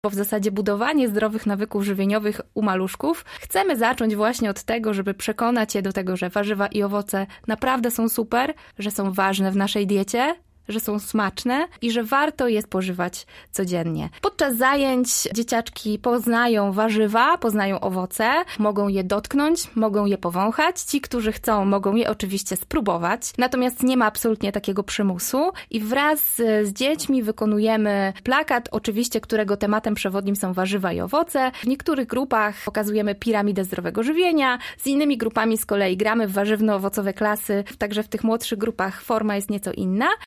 bo w zasadzie budowanie zdrowych nawyków żywieniowych u maluszków chcemy zacząć właśnie od tego, żeby przekonać je do tego, że warzywa i owoce naprawdę są super, że są ważne w naszej diecie, że są smaczne i że warto je spożywać codziennie. Podczas zajęć dzieciaczki poznają warzywa, poznają owoce, mogą je dotknąć, mogą je powąchać. Ci, którzy chcą, mogą je oczywiście spróbować. Natomiast nie ma absolutnie takiego przymusu i wraz z dziećmi wykonujemy plakat, oczywiście, którego tematem przewodnim są warzywa i owoce. W niektórych grupach pokazujemy piramidę zdrowego żywienia, z innymi grupami z kolei gramy w warzywno-owocowe klasy, także w tych młodszych grupach forma jest nieco inna.